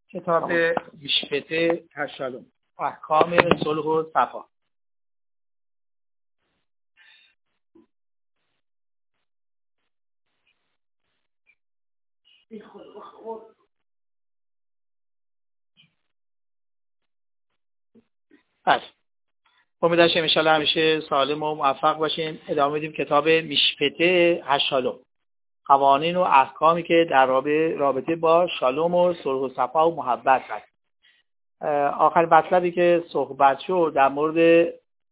کتاب میشپته هشتم احکام صلح و صفا. بله، امیدوارم ان شاء الله همیشه سالم و موفق باشین. ادامه میدیم کتاب میشپته هشتم، قوانین و احکامی که در رابطه با شالوم و صلح و صفا و محبت هست. آخرین مطلبی که صحبت شد در مورد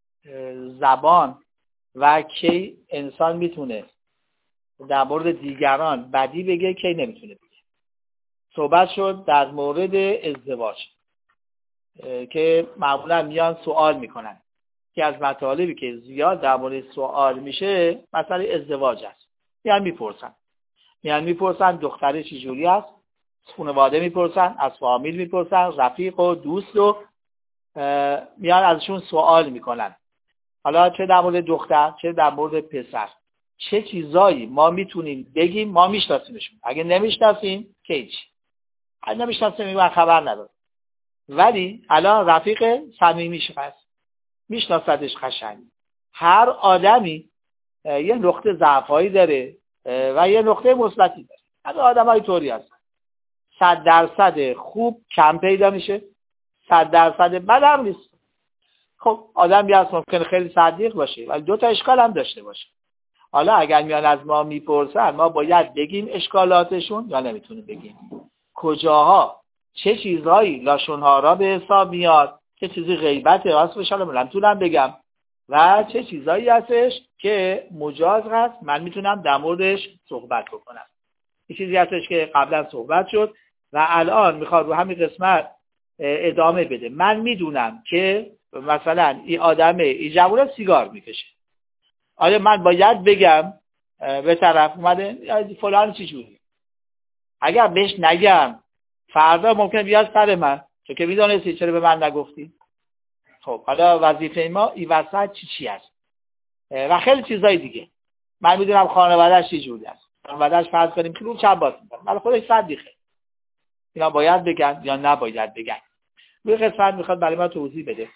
زبان و کی انسان میتونه در مورد دیگران بدی بگه، کی نمیتونه بگه. صحبت شد در مورد ازدواج که معمولا میان سوال میکنن که از مطالبی که زیاد در مورد سوال میشه مسئله ازدواج است. میان میپرسن دختره چی جوری است، خانواده میپرسن، از فامیل میپرسن، رفیق و دوست و میان ازشون سوال میکنن. حالا چه در مورد دختر چه در مورد پسر، چه چیزایی ما میتونیم بگیم ما میشناسیمشون. اگه نمیشناسیم که هیچ، اگه نمیشناسیم من خبر ندارم. ولی الان رفیق صمیمیش هست، میشناسدش قشنگ. هر آدمی یه نقطه ضعفایی داره و یه نقطه مثبتی داره. همه آدمای طوری هستن. 100% خوب کم پیدا میشه، 100% بد هم نیست. خب آدم بیاست ممکنه خیلی صدیق باشه ولی دو تا اشکال هم داشته باشه. حالا اگر میان از ما میپرسن ما باید بگیم اشکالاتشون یا نمیتونیم بگیم؟ کجاها چه چیزهایی لاشونها را به حساب میاد، چه چیزی غیبته واسه نمیتونم بگم و چه چیزایی هستش که مجاز هست من میتونم در موردش صحبت بکنم. این چیزی هستش که قبلا صحبت شد و الان میخواد رو همین قسمت ادامه بده. من میدونم که مثلا این آدمه این جوونه سیگار میکشه، آیا من باید بگم به طرف اومده فلان چی جوری؟ اگر بهش نگم فردا ممکن بیاد سر من، چون که میدونستی چرا به من نگفتی؟ خب حالا وظیفه ما این وسط چی هست و خیلی چیزای دیگه. من میدونم خانواده‌اش چی جوری است، خانواده‌اش فرض کنیم که رو چپ باز می‌کنه، ولی خودش صدیقه. اینا باید بگن یا نباید بگن؟ روی قسمت میخواد برای ما توضیح بده.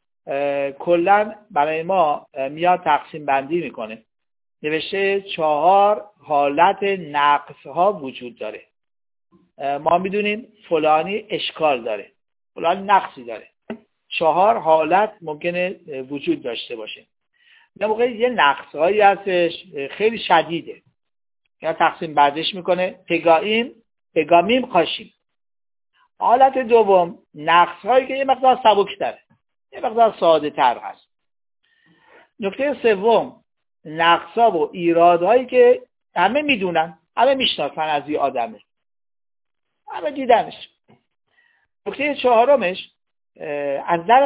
کلا برای ما میاد تقسیم بندی میکنه. نوشته 4 حالت نقص ها وجود داره. ما میدونیم فلانی اشکال داره، فلانی نقصی داره. 4 حالت ممکنه وجود داشته باشه. در موقع یه نقص هایی هستش خیلی شدیده، یا تقسیم بندیش میکنه پگامیم قاشیم. حالت دوم نقص هایی که یه مقدار سبک تره، یه مقدار ساده تر هست. نکته سوم نقصا و ایرادهایی که همه میدونن، همه میشناسن از این آدمه، همه دیدنش. نکته چهارمش از نظر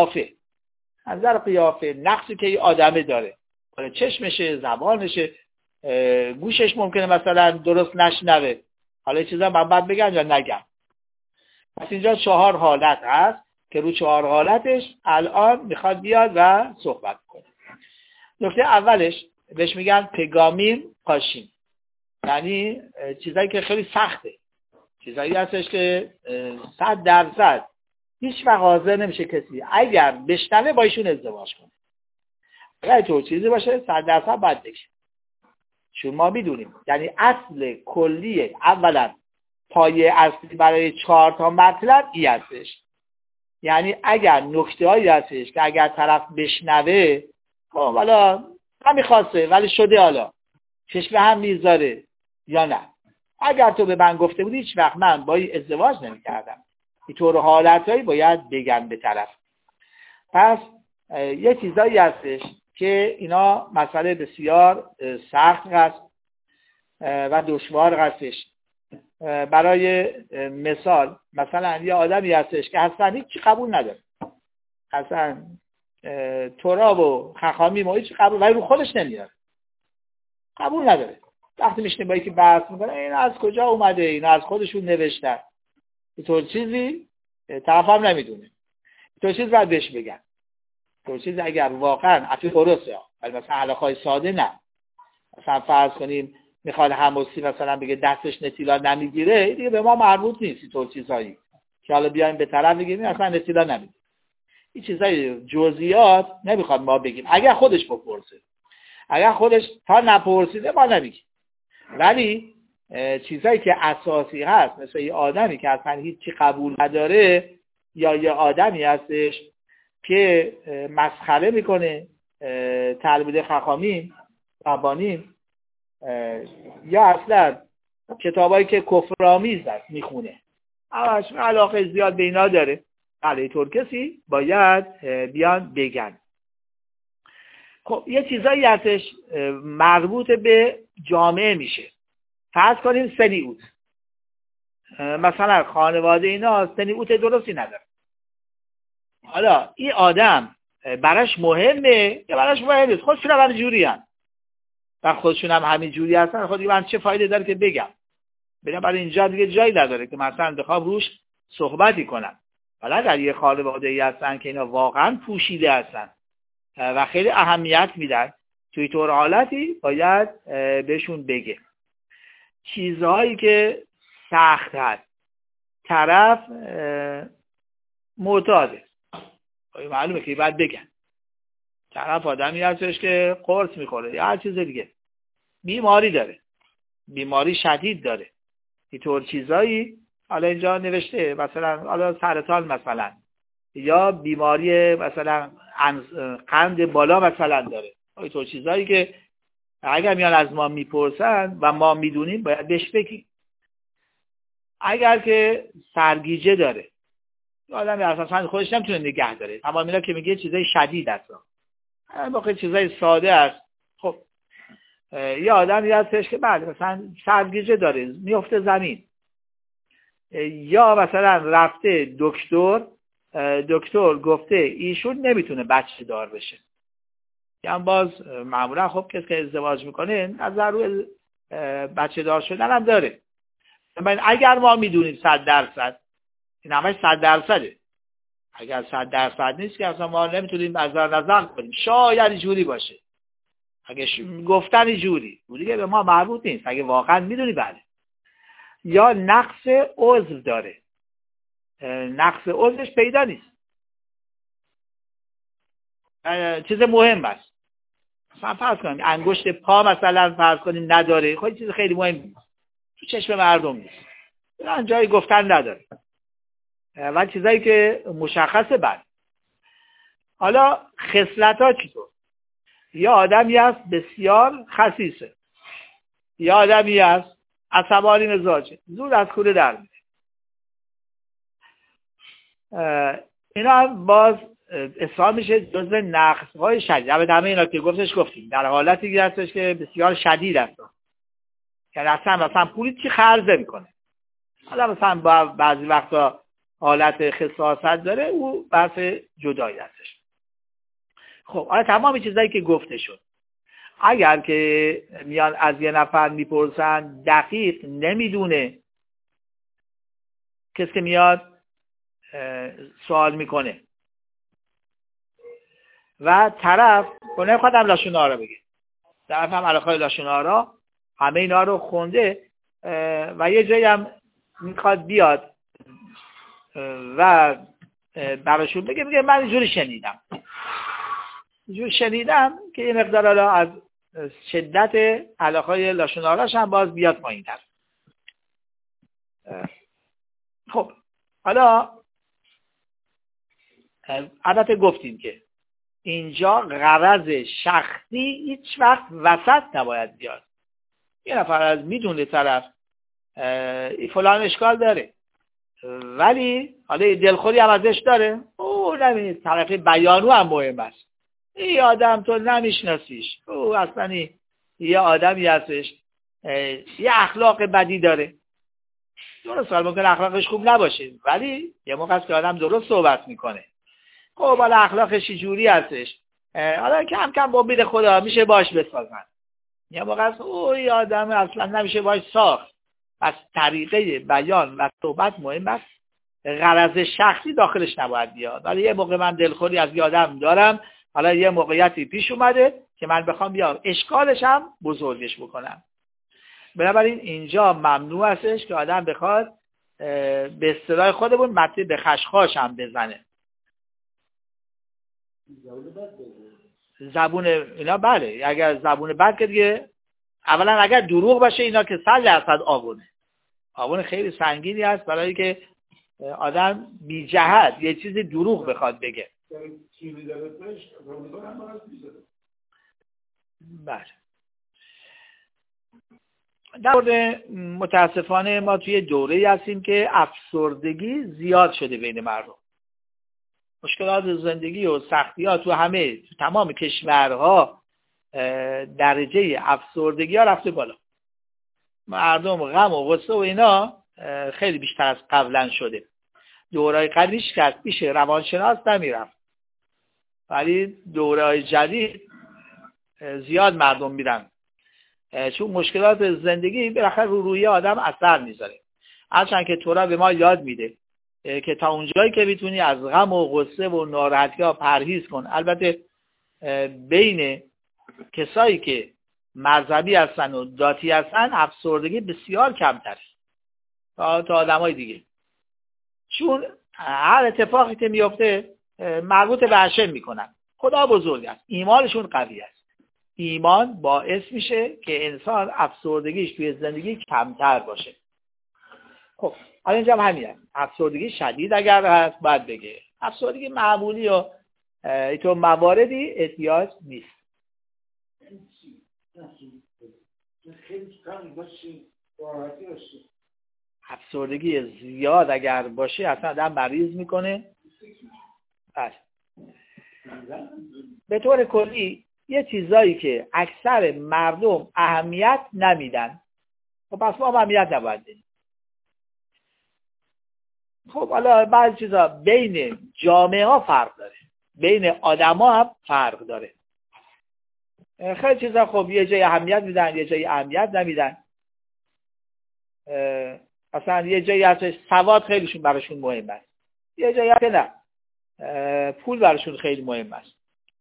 قیافه نقصی که این آدمه داره، چشمشه، زبانشه، گوشش ممکنه مثلا درست نشنوه. حالا چیزا من باید بگم یا نگم؟ پس اینجا 4 حالت هست که رو 4 حالتش الان میخواد بیاد و صحبت کنه. نکته اولش بهش میگن پگامیم قاشیم، یعنی چیزایی که خیلی سخته، چیزایی هستش که 100% هیچ وقت حاضر نمیشه کسی اگر بشنوه با ایشون ازدواج کنه. اگر تو چیزی باشه 100% باید بگه. چون ما میدونیم یعنی اصل کلیه، اولا پایه اصلی برای 4 تا مطلب این هستش. یعنی اگر نکته‌هایی هستش که اگر طرف بشنوه خب حالا نمیخواسته ولی شده، حالا چشم هم میذاره یا نه، اگر تو به من گفته بودی هیچ وقت من با این ازدواج نمی‌کردم. اینطور حالتایی باید بگن به طرف. پس یه چیزایی هستش که اینا مسئله بسیار سخت هست و دشوار هستش. برای مثال مثلا یه آدمی هستش که اصلا هیچ قبول نداره، اصلا تراب و خخامی ما هیچ قبول، ولی رو خودش نمیاره، قبول نداره. وقتی میشنه با یکی بحث میکنه این از کجا اومده، این از خودشون نوشتن، اینطور چیزی طرف هم نمیدونه. اینطور چیز باید بهش بگن. اینطور چیز اگر واقعا اصلا درسته، ولی مثلا علاقای ساده نه. مثلا فرض کنیم میخواد هموسی مثلا بگه دستش نتیلا نمیگیره، دیگه به ما مربوط نیست اینطور چیزایی. که حالا بیایم به طرف بگیم اصلا اطلاع نمیدیم. این چیزای جزئیات نمیخواد ما بگیم. اگر خودش بپرسه، اگر خودش تا نپرسیده ما نمیگیم. ولی چیزایی که اساسی هست، مثل یه آدمی که اصلا هیچی قبول نداره، یا یه آدمی هستش که مسخره میکنه تلمید خخامیم ربانیم، یا اصلا کتابایی که کفرآمیز است میخونه، همش علاقه زیاد به اینا داره، علی طور کسی باید بیان بگن. خب یه چیزایی هستش مربوط به جامعه میشه. فرض کنیم سنیوت، مثلا خانواده اینا سنیوت درستی نداره. حالا این آدم براش مهمه یا براش مهم نیست؟ خودشون هم جوری هستن و خودشون هم همین جوری هستن. خودی من چه فایده داره که بگم؟ برای اینجا دیگه جایی نداره که مثلا بخوام روش صحبتی کنم. حالا در یه خانواده‌ای هستن که اینا واقعا پوشیده هستن و خیلی اهمیت میدن، توی طور حالتی باید بهشون بگه. چیزهایی که سخت هست، طرف معتاده، معلومه که باید بگن. طرف آدمی هستش که قرص میخوره یا هر چیز دیگه، بیماری داره، بیماری شدید داره، اینطور چیزایی. حالا اینجا نوشته مثلا حالا سرطان مثلا، یا بیماری مثلا قند بالا مثلا داره، اینطور چیزایی که اگر میان از ما میپرسن و ما میدونیم باید بهش بگیم. اگر که سرگیجه داره، آدمی اساسا خودش نمیتونه نگه داره، تمام اینا که میگه چیزای شدید هست، واقعا چیزای ساده است. خب یه آدمی هستش که بعد مثلا سرگیجه داره، میفته زمین، یا مثلا رفته دکتر گفته ایشون نمیتونه بچه دار بشه. یعنی باز معمولا خب کسی که ازدواج میکنه نظر روی بچه دار شدن هم داره. اگر ما میدونیم 100%، این همش 100%، اگر 100% نیست که اصلا ما نمیتونیم از نظر کنیم. شاید جوری باشه، اگه گفتن جوری که به ما مربوط نیست، اگه واقعا میدونی بله. یا نقص عضو داره، نقص عضوش پیدا نیست، چیز مهم است. مثلا فرض کنیم انگشت پا مثلا فرض کنیم نداره، خب چیز خیلی مهم تو چشم مردم نیست، الان جایی گفتن نداره و چیزایی که مشخصه. بعد حالا خصلت‌ها چطور؟ یا آدمی هست بسیار خسیسه، یا آدمی هست عصبانی مزاجه، زود از کوره در میره. اینا هم باز حساب میشه جزو نقص‌های شدید. البته همه اینا که گفتیم در حالتی هستش که بسیار شدید است، یعنی اصلا پولی چی خرج نمی‌کنه. حالا مثلا بعضی وقتا حالت خساست داره، او بحث جدایی هستش. خب حالا تمام چیزایی که گفته شد، اگر که میان از یه نفر میپرسن دقیق نمیدونه، کسی که میاد سوال میکنه و طرف کنه خودم لاشون آرا بگه، طرف هم علاقه لاشون آرا همه اینا رو خونده و یه جایی هم میخواد بیاد و براشون بگه من اینجوری شنیدم که یه مقدار حالا از شدت علاقه لاشون آراش هم باز بیاد پایین‌تر. خب حالا البته گفتیم که اینجا غرض شخصی هیچ وقت وسط نباید بیاد. یه نفر از میدونه طرف فلان اشکال داره، ولی حالا دلخوری هم ازش داره، او نبینید طرف بیانو هم مهم است. این آدم تو نمیشناسیش، او اصلا یه آدمی هستش یه اخلاق بدی داره. درست ممکن اخلاقش خوب نباشه، ولی یه موقع است که آدم درست صحبت میکنه. خب حالا اخلاقش جوری هستش، حالا کم کم با بید خدا میشه باش بسازن. یه موقع است این آدم اصلا نمیشه باش ساخت. پس طریقه بیان و صحبت مهم است، غرض شخصی داخلش نباید بیاد. ولی یه موقع من دلخوری از یه آدم دارم، حالا یه موقعیتی پیش اومده که من بخوام بیام اشکالش هم بزرگش بکنم. بنابراین اینجا ممنوع هستش که آدم بخواد به اصطلاح خودمون مته به خشخاش هم بزنه. زبون اینا بله، اگر زبون بد که دیگه اولا اگر دروغ باشه اینا که 100% آبون خیلی سنگینی است برای که آدم بی جهت یه چیزی دروغ بخواد بگه. بله. در مورد متاسفانه ما توی دوره‌ای هستیم که افسردگی زیاد شده بین مردم. مشکلات زندگی و سختی‌ها تو تمام کشورها درجه افسردگی ها رفته بالا. مردم غم و غصه و اینا خیلی بیشتر از قبلا شده. دوره‌های قبلیش که پیش روانشناس نمیرفت، ولی دوره‌های جدید زیاد مردم میرن، چون مشکلات زندگی بالاخره رو روی آدم اثر میذاره. هرچند که تورا به ما یاد میده که تا اونجایی که میتونی از غم و غصه و ناراحتی‌ها پرهیز کن. البته بین کسایی که مذهبی هستن و داتی هستن افسردگی بسیار کمتره تا آدمای دیگه، چون هر اتفاقی که میفته مربوط به هشم میکنن. خدا بزرگ است، ایمانشون قوی است. ایمان باعث میشه که انسان افسردگیش توی زندگی کمتر باشه. خب حالا اینجا هم همین هست. افسردگی شدید اگر هست باید بگه، افسردگی معمولی و تو مواردی احتیاج نیست. افسردگی زیاد اگر باشه اصلا آدم مریض میکنه. بله. به طور کلی یه چیزایی که اکثر مردم اهمیت نمیدن، خب پس ما اهمیت نباید بدیم. خب حالا بعضی چیزا بین جامعه ها فرق داره، بین آدم ها هم فرق داره. خیلی چیزا خب یه جای اهمیت میدن، یه جای اهمیت نمیدن. اصلا یه جایی هستش سواد خیلیشون براشون مهم است، یه جایی هست نه، پول براشون خیلی مهم است.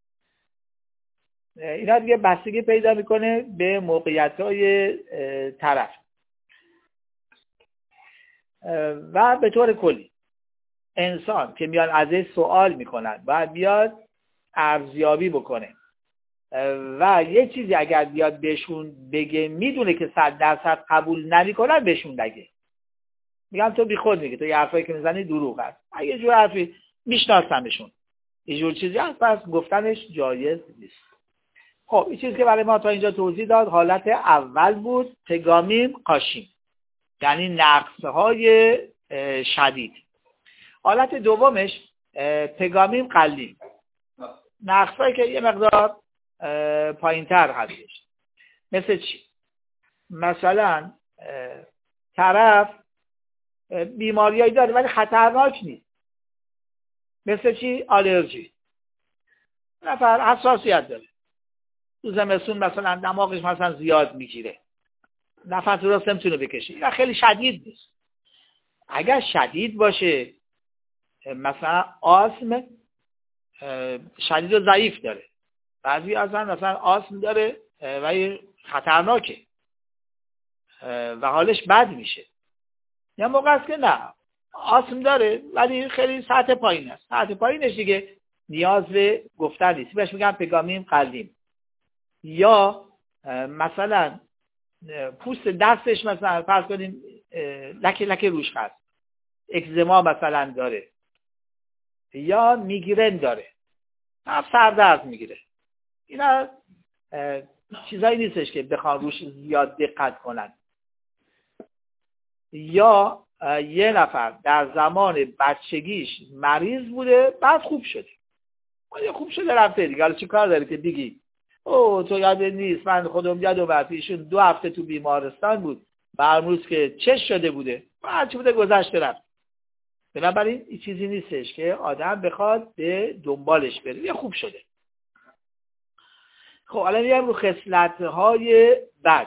اینا دیگه بستگی پیدا میکنه به موقعیت‌های طرف. و به طور کلی انسان که میان ازش سوال میکنن و بیاد ارزیابی بکنه و یه چیزی اگر بیاد بهشون بگه میدونه که 100% قبول نمیکنن بهشون نگه. میگم تو بی خود میگه، تو یه حرفایی که میزنی دروغ است. اگه جور حرفی میشناسمشون یه جور چیزی هست پس گفتنش جایز نیست. خب این چیزی که برای ما تا اینجا توضیح داد حالت اول بود، تگامیم قاشیم، یعنی نقصهای شدید. حالت دومش تگامیم قلیم، نقصهایی که یه مقدار پایین‌تر هستش. مثل چی؟ مثلا طرف بیماریایی داره ولی خطرناک نیست. مثل چی؟ آلرژی. نفر حساسیت داره، تو زمستون مثلا دماغش مثلا زیاد میگیره، نفس درست نمیتونه بکشه. این خیلی شدید نیست. اگر شدید باشه، مثلا آسم شدید و ضعیف داره، بعضی مثلا آسم داره ولی خطرناکه و حالش بد میشه. یا موقع است که نه، آسم داره ولی خیلی سطح پایین است، سطح پایینش دیگه نیاز به گفتن نیست، بهش میگم پگامیم قلیم. یا مثلا پوست دستش مثلا فرض کنیم لکه روش هست، اکزما مثلا داره، یا میگرن داره، سردرد میگیره. اینا چیزایی نیستش که بخوان روش زیاد دقت کنن. یا یه نفر در زمان بچگیش مریض بوده بعد خوب شده، خوب شده رفته دیگه، حالا چی کار داری که بگی او تو یاد نیست من خودم یادم ایشون 2 هفته تو بیمارستان بود و امروز که چش شده بوده بعد چی بوده گذشته رفت. بنابراین این چیزی نیستش که آدم بخواد به دنبالش بره، یه خوب شده. خب الان میایم رو خصلت‌های بد.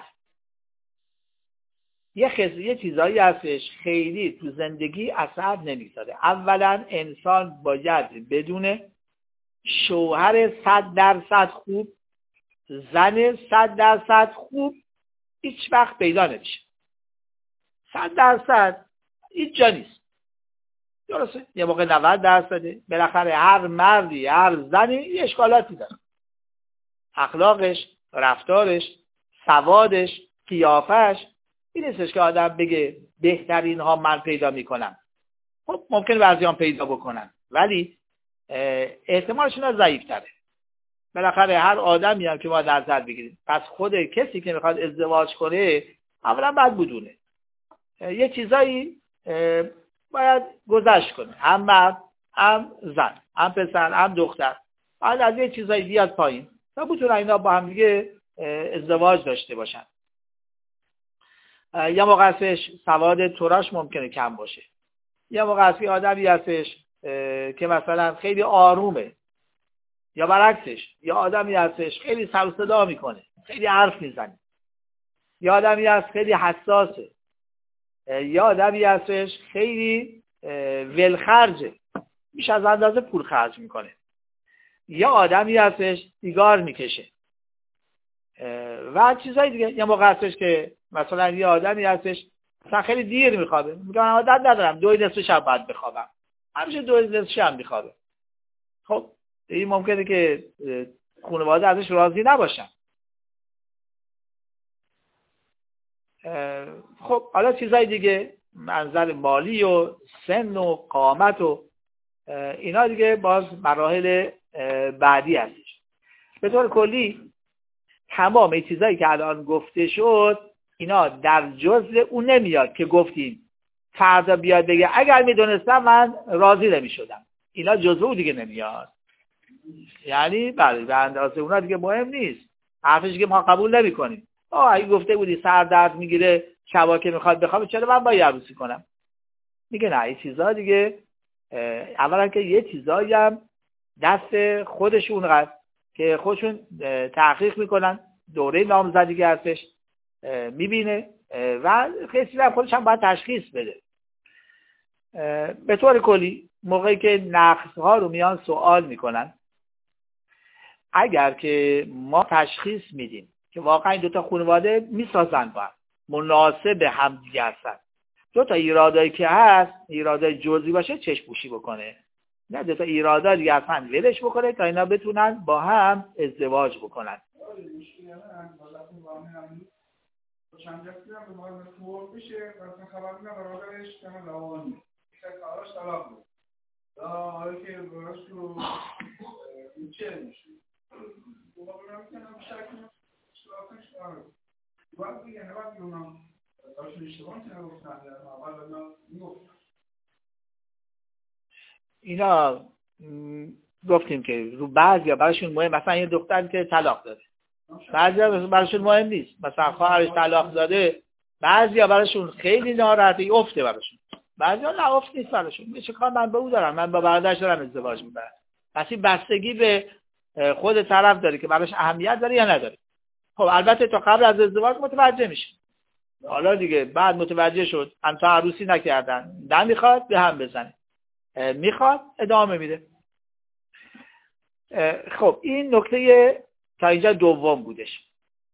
یه چیزایی هستش خیلی تو زندگی اثر نمیذاره. اولا انسان باید بدونه شوهر 100% خوب، زن 100% خوب هیچ وقت پیدا نمیشه. 100% هیچ جا نیست. درسته؟ یه موقع 90%. بالاخره هر مردی هر زنی یه اشکالاتی داره، اخلاقش، رفتارش، سوادش، قیافش. این نیستش که آدم بگه بهترین ها من پیدا میکنم. خب ممکنه بعضیان پیدا بکنن ولی احتمالشون ضعیف تره. بالاخره هر آدمی هم که ما در نظر بگیریم، پس خود کسی که میخواد ازدواج کنه اولا باید بدونه یه چیزایی باید گذشت کنه، هم مرد هم زن هم پسر هم دختر باید از یه چیزایی بیاد پایین تا بتونن اینا با هم دیگه ازدواج داشته باشن. یا موقع هستش سواد توراش ممکنه کم باشه، یا موقع هستی آدمی هستش که مثلا خیلی آرومه، یا برعکسش یا آدمی هستش خیلی سر و صدا میکنه، خیلی حرف میزنه، یا آدمی هست خیلی حساسه، یا آدمی هستش خیلی ولخرجه، بیش از اندازه پول خرج میکنه، یا آدمی هستش سیگار میکشه و چیزای دیگه. یا موقع هستش که مثلا یه آدمی هستش مثلا خیلی دیر میخوابه، میگه من عادت ندارم 2 شب بعد بخوابم، همیشه 2 شب میخوابه. خب این ممکنه که خانواده ازش راضی نباشن. خب حالا چیزای دیگه، منظر مالی و سن و قامت و اینا دیگه باز مراحل بعدی هستش. به طور کلی تمام این چیزایی که الان گفته شد اینا در جزء اون نمیاد که گفتیم فردا بیاد بگه اگر میدونستم من راضی نمیشدم. اینا جزء اون دیگه نمیاد. یعنی بله به اندازه اونا دیگه مهم نیست، حرفش که ما قبول نمی‌کنیم. اگه گفته بودی سر درد میگیره شبا که میخواد بخوابه چرا من باید عروسی کنم؟ میگه نه این چیزا دیگه اولا که یه چیزایی هم دست خودشون هست که خودشون تحقیق میکنن، دوره نامزدگی هستش میبینه و خیلی هم خودش هم باید تشخیص بده. به طور کلی موقعی که نقص‌ها رو میان سوال میکنن، اگر که ما تشخیص میدیم که واقعا این دوتا خانواده میسازن با هم، مناسب همدیگه هستن، دوتا ایرادایی که هست ایرادای جزئی باشه چشم پوشی بکنه، نه دوتا ایرادا دیگه اصلا ولش بکنه تا اینا بتونن با هم ازدواج بکنن. چند جستی هم به مورد فور بشه و خبر میدن برادرش که من لوانی که کاراش طلاق بود حالا که براش رو چه میشه با برام کنم شکل شلافش داره باید بگه نباید اونم داشتون اشتباه کنه گفتن اول بدنا میگفتن اینا گفتیم که رو بعضیا براشون مهم، مثلا یه دختری که طلاق داده بعضیا براشون مهم نیست، مثلا خواهرش طلاق داده بعضیا براشون خیلی ناراحته افته براشون، بعضیا نه افت نیست براشون، چه کار من به او دارم، من با برادرش دارم ازدواج میکنم. پس این بستگی به خود طرف داره که براش اهمیت داره یا نداره. خب البته تا قبل از ازدواج متوجه میشه، حالا دیگه بعد متوجه شد هم تا عروسی نکردن، نمیخواد به هم بزنه، میخواد ادامه میده. خب این نکته تا اینجا دوم بودش.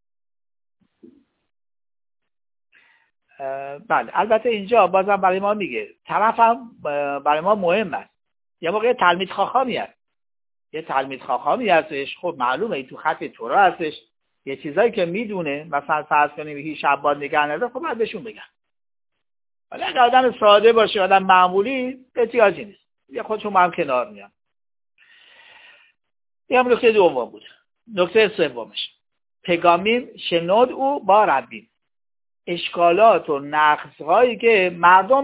بله البته اینجا بازم برای ما میگه طرف هم برای ما مهم است. یه موقع تلمید خاخامی هست، یه تلمید خاخامی هستش، خب معلومه این تو خط تورا هستش، یه چیزایی که میدونه مثلا فرض کنیم هیچ شبان نگه نداره، خب باید بهشون بگم. ولی اگه آدم ساده باشه آدم معمولی احتیاجی نیست، یه خودشون با هم کنار میان. این هم نکته دوم بود. نکته سومش پگامیم شنود او با ربیم، اشکالات و نقص‌هایی که مردم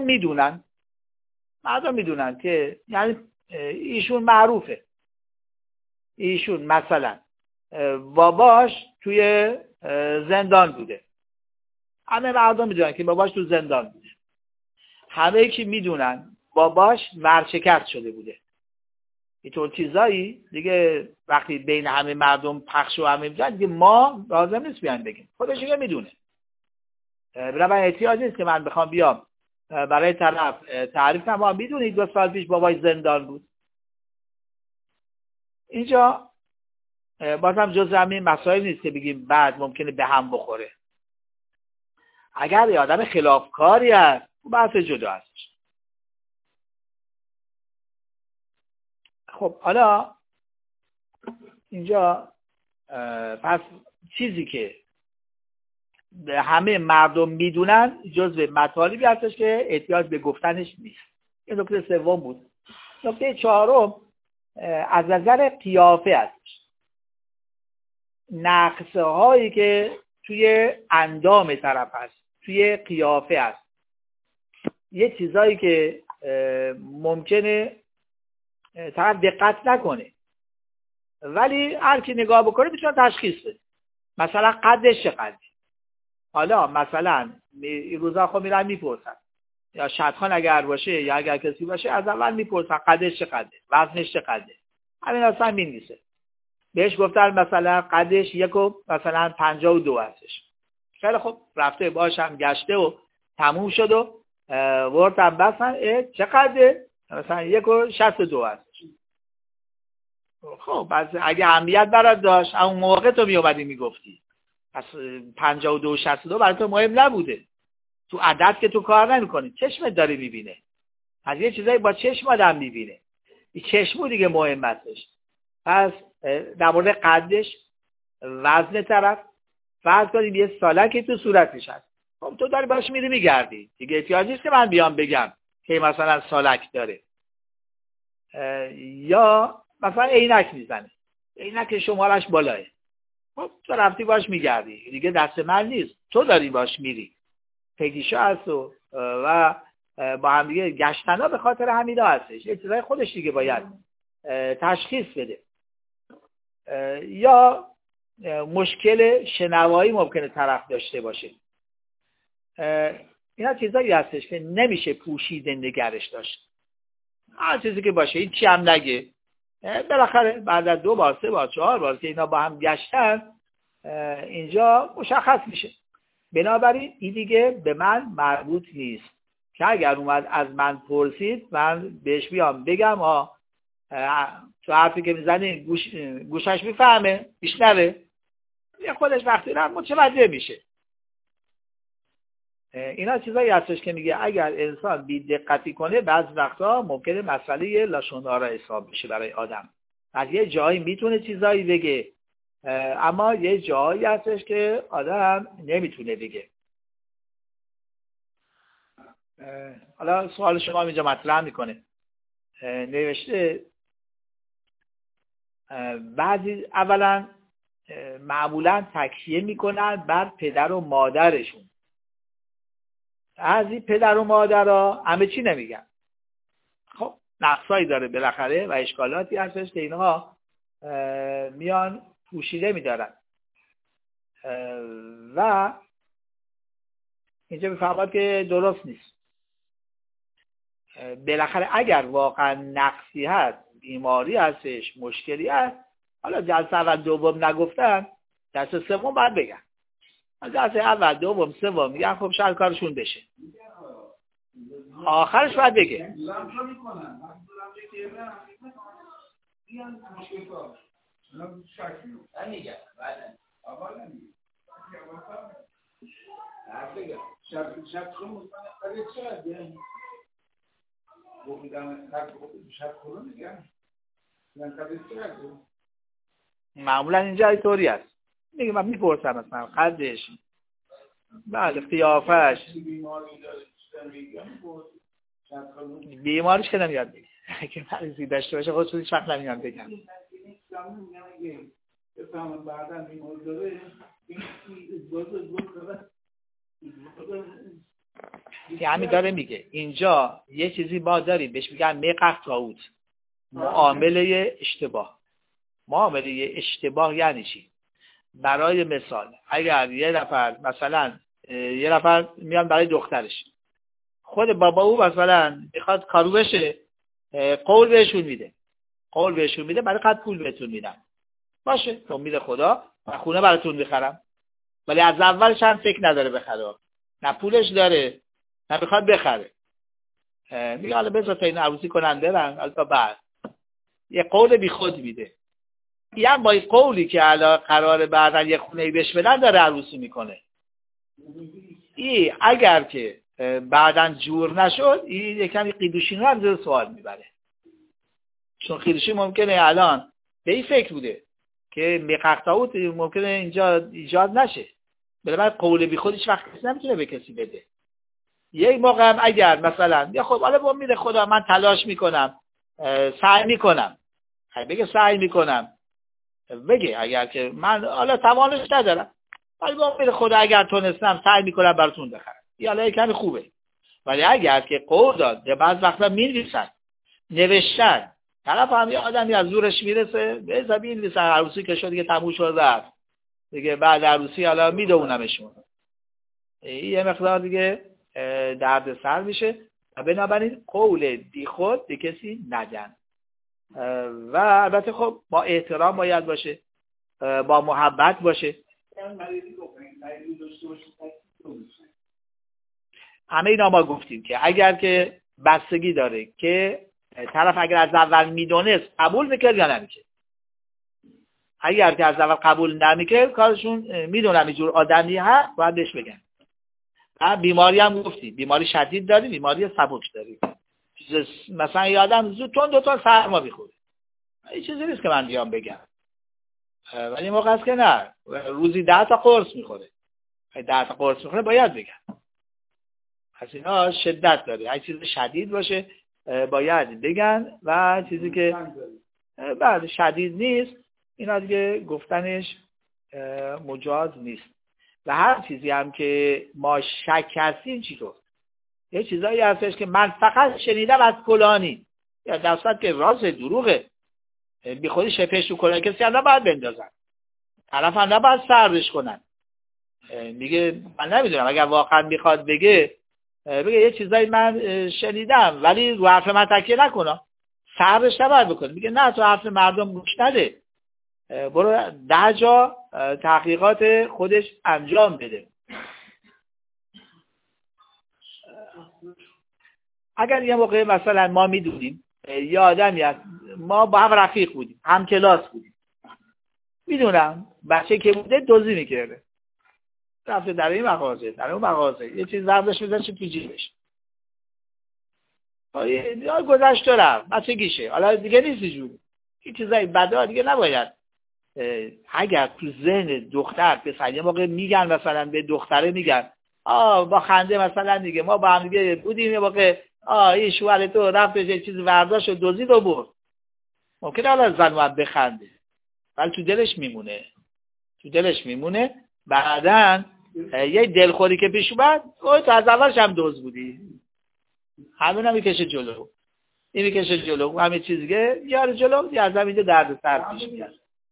میدونن که یعنی ایشون معروفه، ایشون مثلا باباش توی زندان بوده، همه مردم میدونن که باباش تو زندان بوده، همه کی میدونن باباش ورشکست شده بوده. اینطور چیزایی دیگه وقتی بین همه مردم پخش و همه میدونن دیگه ما لازم نیست بیان بگیم، خودش دیگه میدونه. بنابراین احتیاج نیست که من بخوام بیام برای طرف تعریف کنم ما میدونید 2 سال پیش بابای زندان بود. اینجا بازم جز همین مسائل نیست که بگیم بعد ممکنه به هم بخوره. اگر یه آدم خلافکاری هست بحث جدا هستش، خب حالا اینجا پس چیزی که همه مردم میدونن جزو مطالبی هستش که احتیاج به گفتنش نیست. این نکته سوم بود. نکته چهارم از نظر قیافه هستش. نقصه هایی که توی اندام طرف هست، توی قیافه هست، یه چیزایی که ممکنه طرف دقت نکنه ولی هر کی نگاه بکنه میتونه تشخیص بده. مثلا قدش چقدره. حالا مثلا این روزا خب میرن میپرسن، یا شدخان اگر باشه یا اگر کسی باشه از اول میپرسن قدش چقدره، وزنش چقدره، همین اصلا مینویسه. بهش گفتن مثلا قدش مثلا 52 هستش. خیلی خب رفته باشم گشته و تموم شد و وردم بسن چقدره؟ مثلا 62 هستش. خب پس اگه اهمیت برات داشت اون موقع تو میومدی میگفتی. پس 52 و 62 برای تو مهم نبوده. تو عدد که تو کار نمی‌کنی، چشمت داره میبینه. از یه چیزایی با چشم آدم میبینه. این چشمو دیگه مهم هستش. پس در مورد قدش، وزن طرف، فرض کنیم یه سالکی تو صورتش هست. خب تو داری باش میری میگردی. دیگه احتیاج نیست که من بیام بگم که مثلا سالک داره. یا مثلا عینک میزنه. عینک شمارش بالاه. خب تو رفتی باش میگردی. دیگه دست من نیست. تو داری باش میری. پیگیشا هست و با هم دیگه گشتنا به خاطر همینا هستش. یه چیزای خودش دیگه باید تشخیص بده. یا مشکل شنوایی ممکنه طرف داشته باشه. اینا چیزایی هستش که نمیشه پوشیده نگرش داشت. هر چیزی که باشه این چی هم نگه. بالاخره بعد از 2 بار 3 بار 4 بار که اینا با هم گشتن اینجا مشخص میشه. بنابراین این دیگه به من مربوط نیست که اگر اومد از من پرسید من بهش بیام بگم تو حرفی که میزنی گوشش میفهمه میشنوه یه خودش وقتی رفت متوجه میشه. اینا چیزایی هستش که میگه اگر انسان بی دقتی کنه بعض وقتا ممکنه مسئله لاشون‌آرا حساب بشه برای آدم. از یه جایی میتونه چیزایی بگه اما یه جایی هستش که آدم نمیتونه بگه. حالا سوال شما اینجا مطرح میکنه. نوشته بعضی اولا معمولا تکیه میکنن بر پدر و مادرشون. از این پدر و مادرها همه چی نمیگن. خب نقصایی داره بالاخره و اشکالاتی هستش که اینها میان پوشیده میدارن و اینجا میفهمد که درست نیست. بالاخره اگر واقعا نقصی هست، بیماری هستش، مشکلی هست، حالا جلسه اول دوم نگفتن، جلسه سوم باید بگن. جلسه اول دوم سوم میگن خب شاید کارشون بشه. آخرش باید بگه. معمولا اینجا اینطوری است. میگه من میپرسم مثلا قدش، بله قیافش، بیماریش که نمیاد بگه. اگه مریضی داشته باشه خودش هیچ وقت نمیاد بگم. همین داره میگه اینجا یه چیزی ما داریم بهش میگن میقف تاوت، معامله اشتباه. معامله اشتباه یعنی چی؟ برای مثال اگر یه نفر مثلا یه نفر میان برای دخترش، خود بابا او مثلا میخواد کارو بشه، قول بهشون میده برای قد پول بهتون میدم، باشه تو میده خدا من خونه براتون میخرم، ولی از اولش هم فکر نداره بخره، نه پولش داره نه میخواد بخره، میگه حالا بذار تا این عروسی کنن برن، حالا بعد یه قول بی خود میده. یعنی با این قولی که الان قراره بعداً یه خونه‌ای بهش بدن داره عروسی میکنه. این اگر که بعداً جور نشد این یکمی قیدوشینو هم زیر سوال میبره. چون خیرشی ممکنه الان به این فکر بوده که مقطعوت ممکنه اینجا ایجاد نشه، بنابراین قول بی خودش وقت کسی نمیتونه به کسی بده. یک موقع هم اگر مثلا یا خب حالا با میره خدا من تلاش میکنم سعی میکنم، بگه سعی میکنم، بگه اگر که من حالا توانش ندارم ولی با میره خدا اگر تونستم سعی میکنم براتون بخرم، یا حالا کمی خوبه. ولی اگر که قول داد یا بعض وقتا مینویسن نوشتن طرف هم یه آدمی از زورش میرسه به زبین میرسه عروسی که شد دیگه تموم شد رفت دیگه، بعد عروسی حالا میدونمشون یه مقدار دیگه درد سر میشه و بنابراین قول بی خود به کسی ندن و البته خب با احترام باید باشه، با محبت باشه. همه اینا ما گفتیم که اگر که بستگی داره که طرف اگر از اول میدونست قبول میکرد یا نمیکرد. اگر که از اول قبول نمیکرد کارشون میدونم اینجور آدمی هست باید بهش بگن. بیماری هم گفتیم، بیماری شدید داریم، بیماری سبک داریم. مثلا یه آدم زود دو تا سرما میخوره، این چیزی نیست که من بیام بگم، ولی موقع است که نه روزی 10 تا قرص میخوره، 10 تا قرص میخوره باید بگم. پس اینا شدت داره، هر چیز شدید باشه باید بگن و چیزی که بعد شدید نیست اینا دیگه گفتنش مجاز نیست. و هر چیزی هم که ما شک هستیم چطور، یه چیزایی هستش که من فقط شنیدم از فلانی یا در صورت که راست دروغه بی خودی شپش رو کنه کسی هم نباید بندازن، طرف هم نباید سردش کنن. میگه من نمیدونم، اگر واقعا میخواد بگه یه چیزایی من شنیدم ولی رو حرف من تکیه نکنم، سردش نباید بکنه. میگه نه تو حرف مردم گوش نده، برو 10 جا تحقیقات خودش انجام بده. اگر یه موقع مثلا ما میدونیم یه آدمی هست، ما با هم رفیق بودیم، هم کلاس بودیم، میدونم بچه که بوده دزدی میکرده، رفته در این مغازه در اون مغازه یه چیز برداشت میذاشت تو جیبش، یا گذشت رفت بچگیشه، حالا دیگه نیست جوری این چیزای بدا دیگه نباید. اگر تو ذهن دختر پسر یه موقع میگن مثلا به دختره میگن با خنده مثلا دیگه ما با هم دیگه بودیم یه موقع این شوهر تو رفت یه چیز برداشت و دزدید و برد، ممکنه حالا زن باید بخنده ولی تو دلش میمونه بعداً یه دلخوری که پیش اومد تو از اولش هم دزد بودی، همون هم میکشه جلو، این میکشه جلو، همه چیز دیگه یار جلو یا از همینجا درد سر پیش میاد.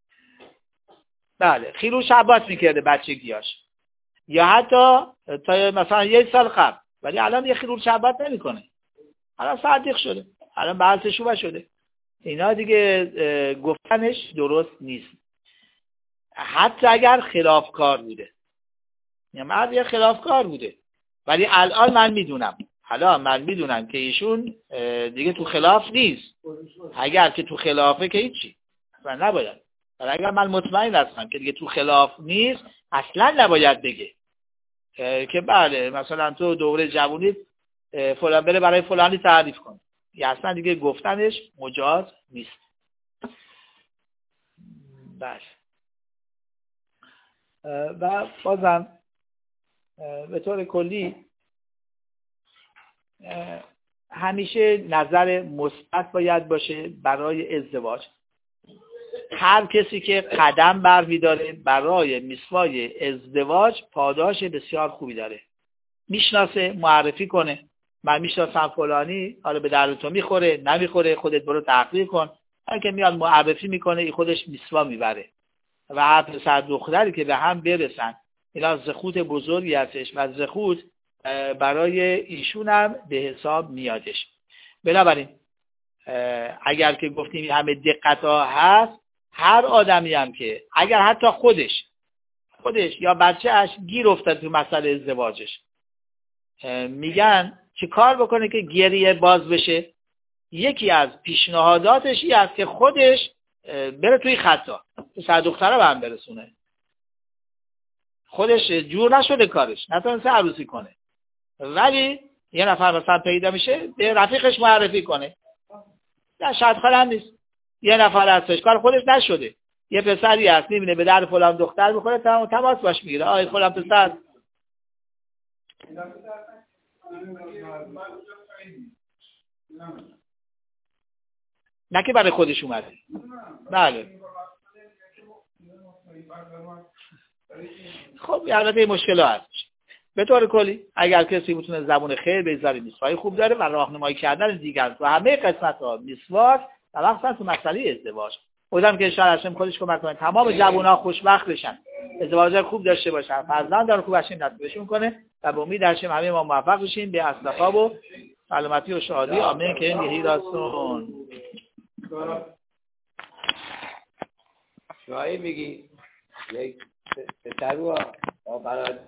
بله خیروش عباس میکرده بچگیاش یا حتی تا مثلا 1 سال قبل، ولی الان یه خیروش عباس نمیکنه، الان صادق شده، الان بحث شوبه شده، اینا دیگه گفتنش درست نیست. حتی اگر خلافکار بوده یا مرد یه خلافکار بوده ولی الان من میدونم که ایشون دیگه تو خلاف نیست، اگر که تو خلافه که هیچی و نباید، ولی اگر من مطمئن هستم که دیگه تو خلاف نیست اصلا نباید بگه که بله مثلا تو دوره جوونیت فلان بره برای فلانی تعریف کن، یا اصلا دیگه گفتنش مجاز نیست. بله و بازم به طور کلی همیشه نظر مثبت باید باشه برای ازدواج. هر کسی که قدم برمی‌داره برای میثوای ازدواج پاداش بسیار خوبی داره، میشناسه معرفی کنه، من میشناسم فلانی، حالا به درد تو میخوره نمیخوره خودت برو تحقیق کن، هر که میاد معرفی میکنه این خودش میثوا میبره و هر پسر دختری که به هم برسن اینا زخوت بزرگی هستش و زخوت برای ایشون هم به حساب میادش. بنابراین اگر که گفتیم همه دقت ها هست، هر آدمی هم که اگر حتی خودش یا بچه‌اش گیر افتاد تو مسئله ازدواجش، میگن چه کار بکنه که گریه باز بشه، یکی از پیشنهاداتش این است که خودش بره توی خطا، پسر دختره به هم برسونه، خودش جور نشده کارش نتونسته عروسی کنه ولی یه نفر مثلا پیدا میشه به رفیقش معرفی کنه، نه شاید خالم نیست، یه نفر هستش کار خودش نشده، یه پسری هست میبینه به در فلان دختر میخوره، تماس باش میگیره، آقای فلان پسر نه که برای خودش اومده. بله خب البته این مشکل هست. به طور کلی اگر کسی میتونه زبون خیر بذاره، میسوای خوب داره و راهنمایی کردن دیگر و همه قسمت‌ها میسواک و مخصوصا تو مسئله ازدواج، خودم که انشاءالله هاشم خودش کمک کنه تمام جوونا خوشبخت بشن، ازدواج خوب داشته باشن، فرزند خوب باشین، نصیبشون کنه و به امید هاشم همه ما موفق بشیم به اصلاح و سلامتی و شادی. آمین که این هیراسون شاید میگی یک پسر رو